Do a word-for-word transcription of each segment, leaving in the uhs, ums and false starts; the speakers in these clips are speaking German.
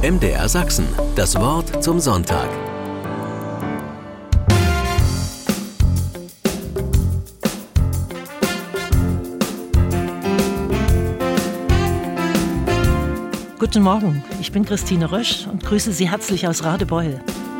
M D R Sachsen. Das Wort zum Sonntag. Guten Morgen, ich bin Christine Rösch und grüße Sie herzlich aus Radebeul.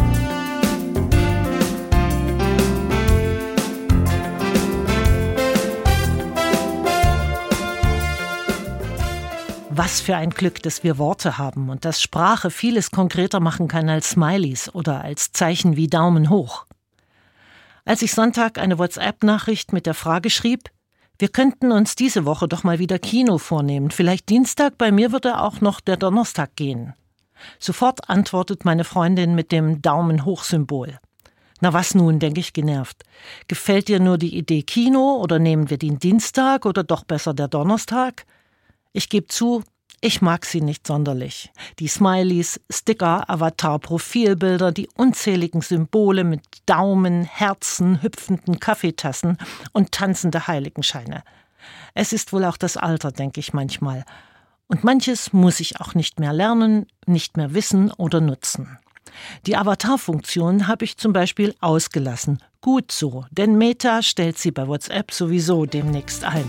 Was für ein Glück, dass wir Worte haben und dass Sprache vieles konkreter machen kann als Smileys oder als Zeichen wie Daumen hoch. Als ich Sonntag eine WhatsApp-Nachricht mit der Frage schrieb, wir könnten uns diese Woche doch mal wieder Kino vornehmen, vielleicht Dienstag, bei mir würde auch noch der Donnerstag gehen. Sofort antwortet meine Freundin mit dem Daumen-hoch-Symbol. Na was nun, denke ich genervt. Gefällt dir nur die Idee Kino oder nehmen wir den Dienstag oder doch besser der Donnerstag? Ich gebe zu, ich mag sie nicht sonderlich. Die Smileys, Sticker, Avatar, Profilbilder, die unzähligen Symbole mit Daumen, Herzen, hüpfenden Kaffeetassen und tanzende Heiligenscheine. Es ist wohl auch das Alter, denke ich manchmal. Und manches muss ich auch nicht mehr lernen, nicht mehr wissen oder nutzen. Die Avatar-Funktion habe ich zum Beispiel ausgelassen. Gut so, denn Meta stellt sie bei WhatsApp sowieso demnächst ein.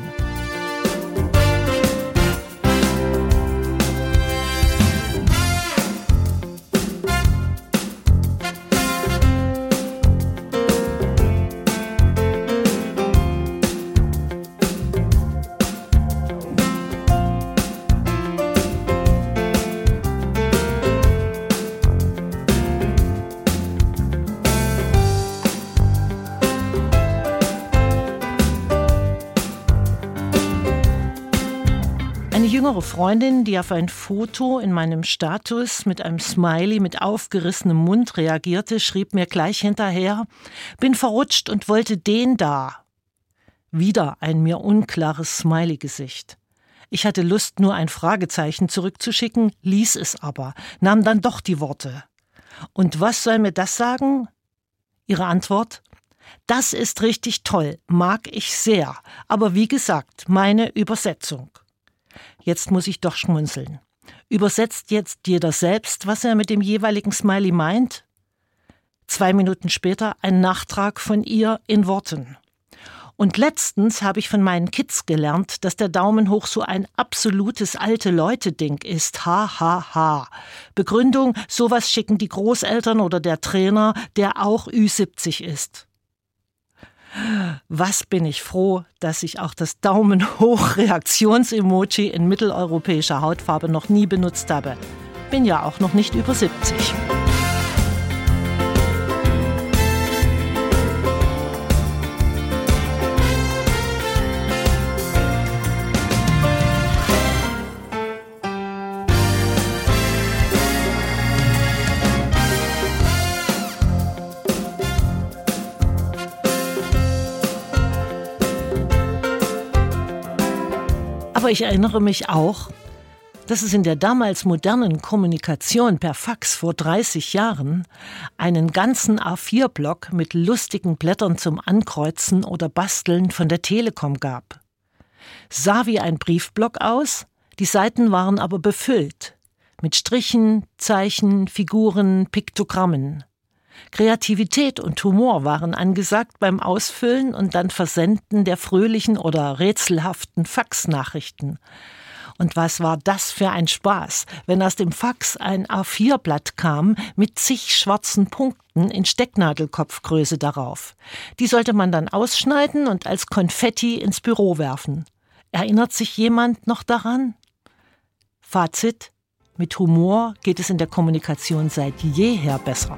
Eine jüngere Freundin, die auf ein Foto in meinem Status mit einem Smiley mit aufgerissenem Mund reagierte, schrieb mir gleich hinterher: Bin verrutscht und wollte den da. Wieder ein mir unklares Smiley-Gesicht. Ich hatte Lust, nur ein Fragezeichen zurückzuschicken, ließ es aber, nahm dann doch die Worte. Und was soll mir das sagen? Ihre Antwort: Das ist richtig toll, mag ich sehr, aber wie gesagt, meine Übersetzung. Jetzt muss ich doch schmunzeln. Übersetzt jetzt jeder selbst, was er mit dem jeweiligen Smiley meint? Zwei Minuten später ein Nachtrag von ihr in Worten. Und letztens habe ich von meinen Kids gelernt, dass der Daumen hoch so ein absolutes Alte-Leute-Ding ist. Ha, ha, ha. Begründung, sowas schicken die Großeltern oder der Trainer, der auch Ü siebzig ist. Was bin ich froh, dass ich auch das Daumen-hoch-Reaktions-Emoji in mitteleuropäischer Hautfarbe noch nie benutzt habe. Bin ja auch noch nicht über siebzig. Aber ich erinnere mich auch, dass es in der damals modernen Kommunikation per Fax vor dreißig Jahren einen ganzen A vier Block mit lustigen Blättern zum Ankreuzen oder Basteln von der Telekom gab. Sah wie ein Briefblock aus, die Seiten waren aber befüllt mit Strichen, Zeichen, Figuren, Piktogrammen. Kreativität und Humor waren angesagt beim Ausfüllen und dann Versenden der fröhlichen oder rätselhaften Faxnachrichten. Und was war das für ein Spaß, wenn aus dem Fax ein A vier Blatt kam mit zig schwarzen Punkten in Stecknadelkopfgröße darauf. Die sollte man dann ausschneiden und als Konfetti ins Büro werfen. Erinnert sich jemand noch daran? Fazit: Mit Humor geht es in der Kommunikation seit jeher besser.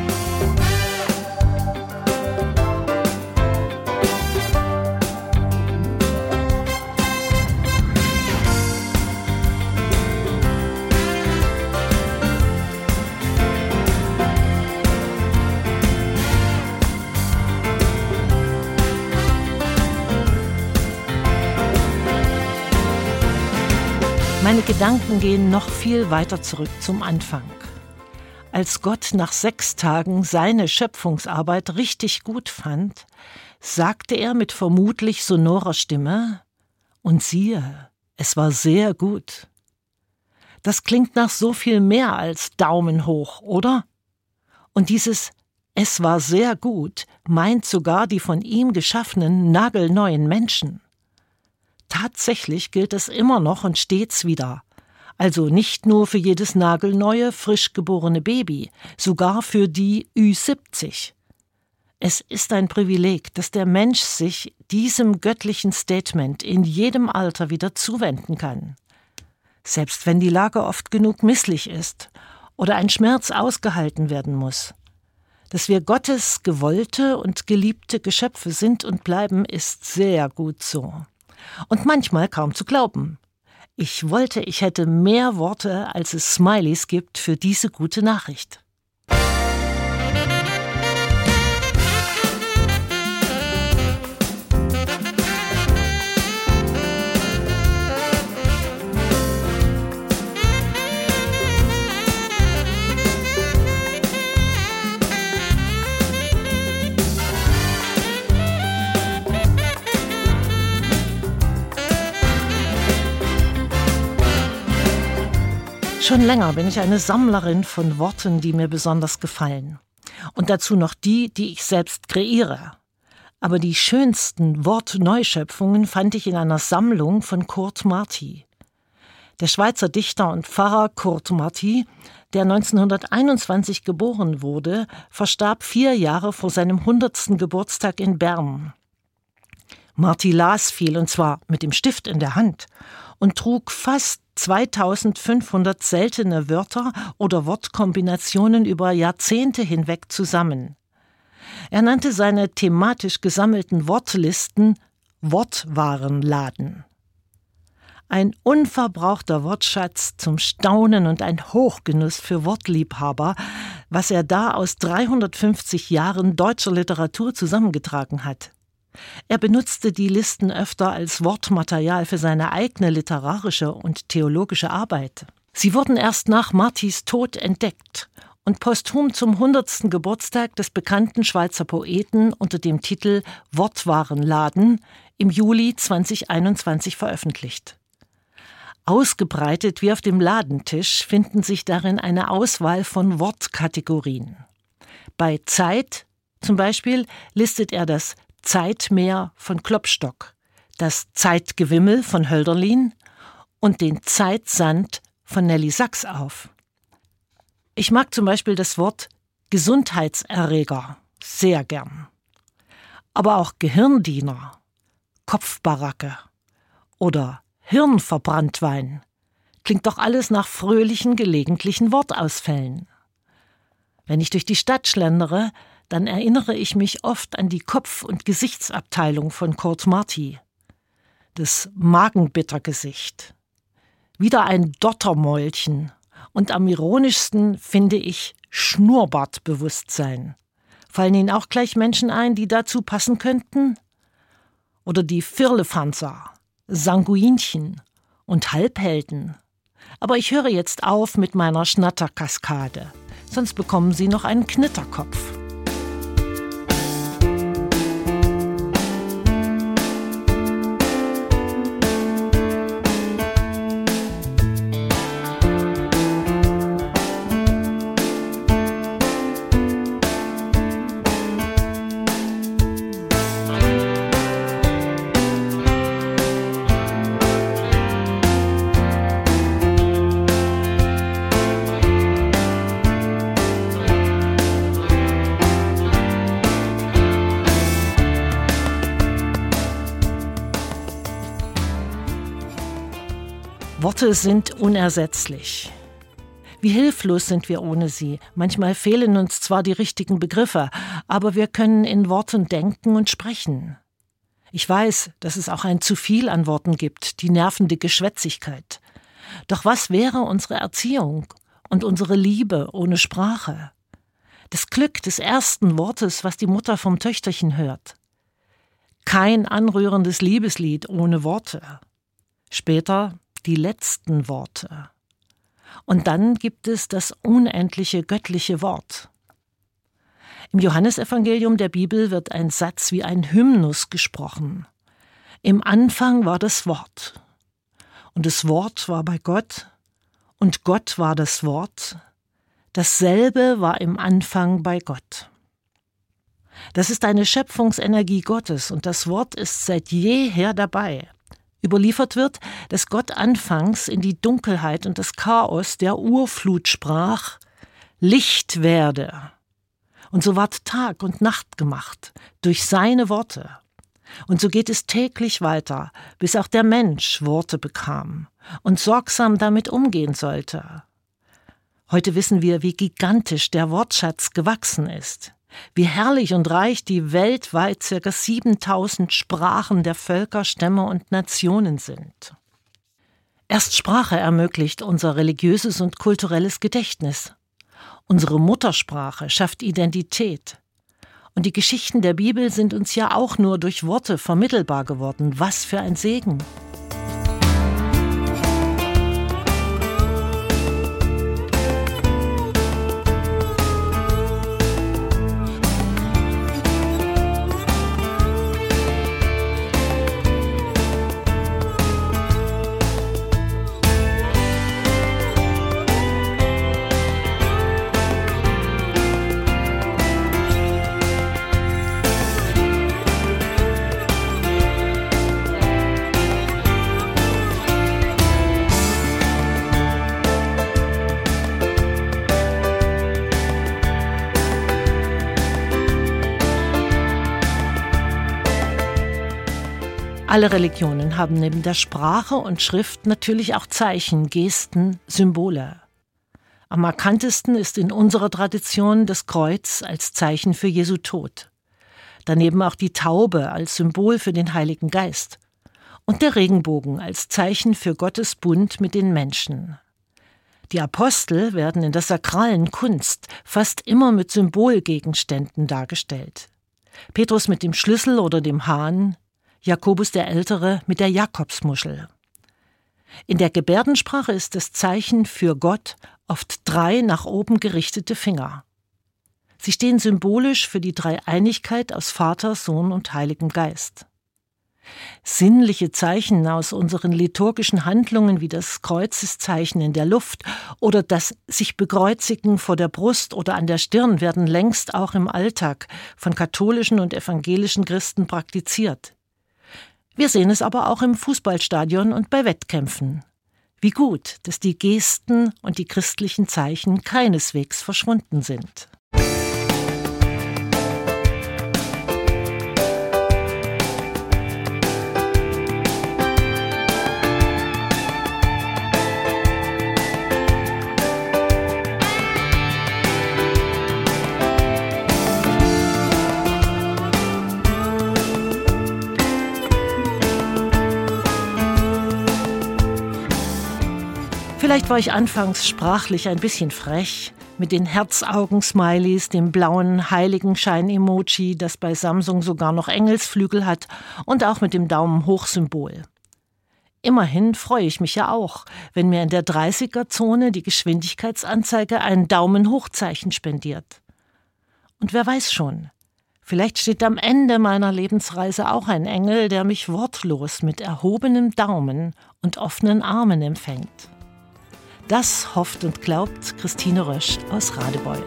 Meine Gedanken gehen noch viel weiter zurück zum Anfang. Als Gott nach sechs Tagen seine Schöpfungsarbeit richtig gut fand, sagte er mit vermutlich sonorer Stimme: Und siehe, es war sehr gut. Das klingt nach so viel mehr als Daumen hoch, oder? Und dieses „Es war sehr gut“ meint sogar die von ihm geschaffenen nagelneuen Menschen. Tatsächlich gilt es immer noch und stets wieder. Also nicht nur für jedes nagelneue, frisch geborene Baby, sogar für die Ü siebzig. Es ist ein Privileg, dass der Mensch sich diesem göttlichen Statement in jedem Alter wieder zuwenden kann. Selbst wenn die Lage oft genug misslich ist oder ein Schmerz ausgehalten werden muss. Dass wir Gottes gewollte und geliebte Geschöpfe sind und bleiben, ist sehr gut so. Und manchmal kaum zu glauben. Ich wollte, ich hätte mehr Worte, als es Smileys gibt für diese gute Nachricht. Schon länger bin ich eine Sammlerin von Worten, die mir besonders gefallen. Und dazu noch die, die ich selbst kreiere. Aber die schönsten Wortneuschöpfungen fand ich in einer Sammlung von Kurt Marti. Der Schweizer Dichter und Pfarrer Kurt Marti, der neunzehnhunderteinundzwanzig geboren wurde, verstarb vier Jahre vor seinem hundertsten Geburtstag in Bern. Marti las viel, und zwar mit dem Stift in der Hand, und trug fast zweitausendfünfhundert seltene Wörter oder Wortkombinationen über Jahrzehnte hinweg zusammen. Er nannte seine thematisch gesammelten Wortlisten Wortwarenladen. Ein unverbrauchter Wortschatz zum Staunen und ein Hochgenuss für Wortliebhaber, was er da aus dreihundertfünfzig Jahren deutscher Literatur zusammengetragen hat. Er benutzte die Listen öfter als Wortmaterial für seine eigene literarische und theologische Arbeit. Sie wurden erst nach Martis Tod entdeckt und posthum zum hundertsten Geburtstag des bekannten Schweizer Poeten unter dem Titel Wortwarenladen im Juli zweitausendeinundzwanzig veröffentlicht. Ausgebreitet wie auf dem Ladentisch finden sich darin eine Auswahl von Wortkategorien. Bei Zeit zum Beispiel listet er das Zeitmeer von Klopstock, das Zeitgewimmel von Hölderlin und den Zeitsand von Nelly Sachs auf. Ich mag zum Beispiel das Wort Gesundheitserreger sehr gern. Aber auch Gehirndiener, Kopfbaracke oder Hirnverbranntwein klingt doch alles nach fröhlichen gelegentlichen Wortausfällen. Wenn ich durch die Stadt schlendere, dann erinnere ich mich oft an die Kopf- und Gesichtsabteilung von Kurt Marti. Das Magenbittergesicht. Wieder ein Dottermäulchen. Und am ironischsten finde ich Schnurrbartbewusstsein. Fallen Ihnen auch gleich Menschen ein, die dazu passen könnten? Oder die Firlefanzer, Sanguinchen und Halbhelden. Aber ich höre jetzt auf mit meiner Schnatterkaskade. Sonst bekommen Sie noch einen Knitterkopf. Worte sind unersetzlich. Wie hilflos sind wir ohne sie. Manchmal fehlen uns zwar die richtigen Begriffe, aber wir können in Worten denken und sprechen. Ich weiß, dass es auch ein zu viel an Worten gibt, die nervende Geschwätzigkeit. Doch was wäre unsere Erziehung und unsere Liebe ohne Sprache? Das Glück des ersten Wortes, was die Mutter vom Töchterchen hört. Kein anrührendes Liebeslied ohne Worte. Später die letzten Worte. Und dann gibt es das unendliche göttliche Wort. Im Johannesevangelium der Bibel wird ein Satz wie ein Hymnus gesprochen. Im Anfang war das Wort. Und das Wort war bei Gott, Und Gott war das Wort. Dasselbe war im Anfang bei Gott. Das ist eine Schöpfungsenergie Gottes und das Wort ist seit jeher dabei. Überliefert wird, dass Gott anfangs in die Dunkelheit und das Chaos der Urflut sprach: Licht werde. Und so ward Tag und Nacht gemacht, durch seine Worte. Und so geht es täglich weiter, bis auch der Mensch Worte bekam und sorgsam damit umgehen sollte. Heute wissen wir, wie gigantisch der Wortschatz gewachsen ist, wie herrlich und reich die weltweit ca. siebentausend Sprachen der Völker, Stämme und Nationen sind. Erst Sprache ermöglicht unser religiöses und kulturelles Gedächtnis. Unsere Muttersprache schafft Identität. Und die Geschichten der Bibel sind uns ja auch nur durch Worte vermittelbar geworden. Was für ein Segen! Alle Religionen haben neben der Sprache und Schrift natürlich auch Zeichen, Gesten, Symbole. Am markantesten ist in unserer Tradition das Kreuz als Zeichen für Jesu Tod. Daneben auch die Taube als Symbol für den Heiligen Geist. Und der Regenbogen als Zeichen für Gottes Bund mit den Menschen. Die Apostel werden in der sakralen Kunst fast immer mit Symbolgegenständen dargestellt. Petrus mit dem Schlüssel oder dem Hahn, Jakobus der Ältere mit der Jakobsmuschel. In der Gebärdensprache ist das Zeichen für Gott oft drei nach oben gerichtete Finger. Sie stehen symbolisch für die Dreieinigkeit aus Vater, Sohn und Heiligem Geist. Sinnliche Zeichen aus unseren liturgischen Handlungen wie das Kreuzeszeichen in der Luft oder das sich bekreuzigen vor der Brust oder an der Stirn werden längst auch im Alltag von katholischen und evangelischen Christen praktiziert. Wir sehen es aber auch im Fußballstadion und bei Wettkämpfen. Wie gut, dass die Gesten und die christlichen Zeichen keineswegs verschwunden sind. Vielleicht war ich anfangs sprachlich ein bisschen frech, mit den Herzaugen-Smileys, dem blauen Heiligenschein-Emoji, das bei Samsung sogar noch Engelsflügel hat, und auch mit dem Daumen-hoch-Symbol. Immerhin freue ich mich ja auch, wenn mir in der dreißiger-Zone die Geschwindigkeitsanzeige ein Daumen-hoch-Zeichen spendiert. Und wer weiß schon, vielleicht steht am Ende meiner Lebensreise auch ein Engel, der mich wortlos mit erhobenem Daumen und offenen Armen empfängt. Das hofft und glaubt Christine Rösch aus Radebeul.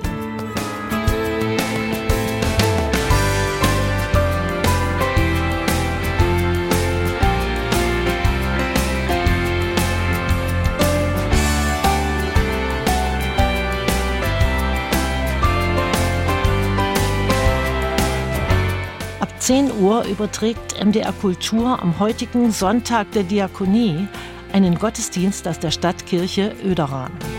Ab zehn Uhr überträgt M D R Kultur am heutigen Sonntag der Diakonie einen Gottesdienst aus der Stadtkirche Oederan.